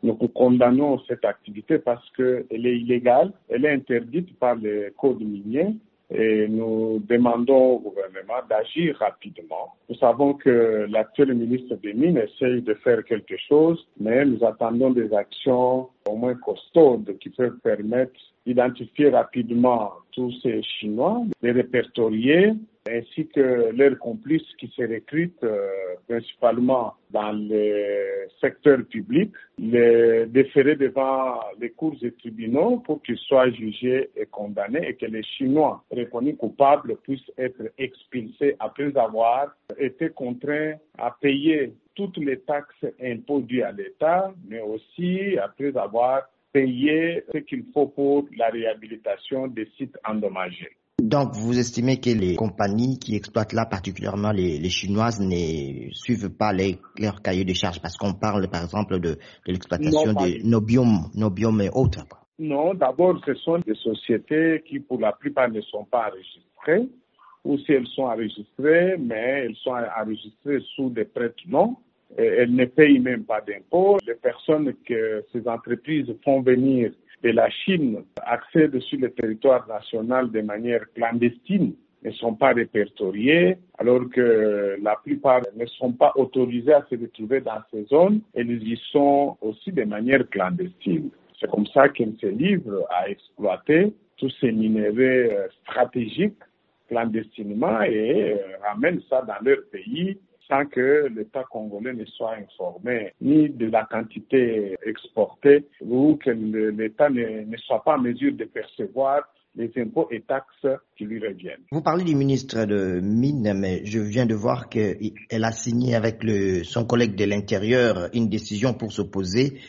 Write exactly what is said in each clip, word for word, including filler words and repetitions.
Nous condamnons cette activité parce qu'elle est illégale, elle est interdite par le code minier et nous demandons au gouvernement d'agir rapidement. Nous savons que l'actuel ministre des Mines essaye de faire quelque chose, mais nous attendons des actions au moins costaudes qui peuvent permettre d'identifier rapidement tous ces Chinois, les répertorier, ainsi que leurs complices qui se recrutent euh, principalement dans le secteur public, les déférer devant les cours et tribunaux pour qu'ils soient jugés et condamnés et que les Chinois reconnus coupables puissent être expulsés après avoir été contraints à payer toutes les taxes et impôts dus à l'État, mais aussi après avoir payé ce qu'il faut pour la réhabilitation des sites endommagés. Donc, vous estimez que les compagnies qui exploitent là, particulièrement les, les chinoises, ne suivent pas les, leurs cahiers de charges parce qu'on parle, par exemple, de, de l'exploitation de Nobium, Nobium et autres. Non, d'abord, ce sont des sociétés qui, pour la plupart, ne sont pas enregistrées, ou si elles sont enregistrées, mais elles sont enregistrées sous des prête-noms. Elles ne payent même pas d'impôts. Les personnes que ces entreprises font venir de la Chine accèdent sur le territoire national de manière clandestine, ne sont pas répertoriées, alors que la plupart ne sont pas autorisées à se retrouver dans ces zones et ils y sont aussi de manière clandestine. C'est comme ça qu'ils se livrent à exploiter tous ces minéraux stratégiques clandestinement et ramènent ça dans leur pays sans que l'État congolais ne soit informé ni de la quantité exportée ou que l'État ne, ne soit pas en mesure de percevoir les impôts et taxes qui lui reviennent. Vous parlez du ministre de Mines, mais je viens de voir qu'elle a signé avec le, son collègue de l'Intérieur une décision pour s'opposer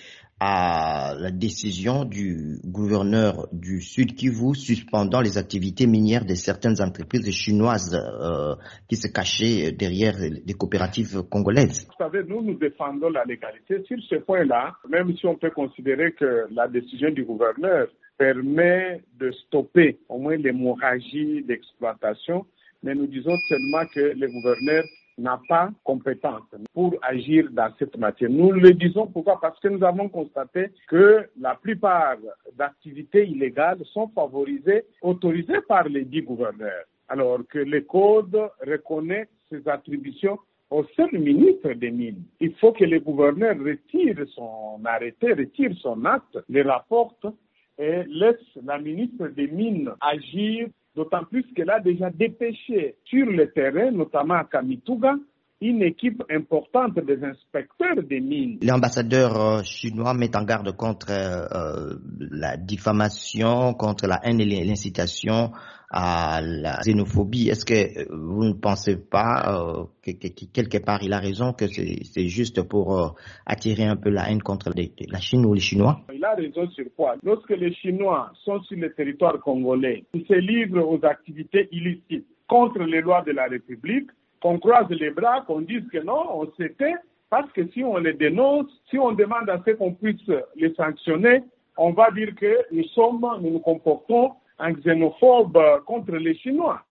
à la décision du gouverneur du Sud Kivu suspendant les activités minières de certaines entreprises chinoises euh, qui se cachaient derrière des coopératives congolaises. Vous savez, nous, nous défendons la légalité. Sur ce point-là, même si on peut considérer que la décision du gouverneur permet de stopper au moins l'hémorragie d'exploitation, mais nous disons seulement que le gouverneur n'a pas compétence pour agir dans cette matière. Nous le disons pourquoi? Parce que nous avons constaté que la plupart d'activités illégales sont favorisées, autorisées par les dix gouverneurs, alors que le code reconnaît ces attributions au seul ministre des Mines. Il faut que le gouverneur retire son arrêté, retire son acte, le rapporte et laisse la ministre des Mines agir, d'autant plus qu'elle a déjà dépêché sur le terrain, notamment à Kamituga, une équipe importante des inspecteurs des mines. L'ambassadeur chinois met en garde contre euh, la diffamation, contre la haine et l'incitation à la xénophobie. Est-ce que vous ne pensez pas euh, que, que, que quelque part il a raison, que c'est, c'est juste pour euh, attirer un peu la haine contre les, la Chine ou les Chinois? Il a raison sur quoi? Lorsque les Chinois sont sur le territoire congolais, ils se livrent aux activités illicites contre les lois de la République, qu'on croise les bras, qu'on dise que non, on se tait, parce que si on les dénonce, si on demande à ce qu'on puisse les sanctionner, on va dire que nous sommes, nous nous comportons en xénophobe contre les Chinois.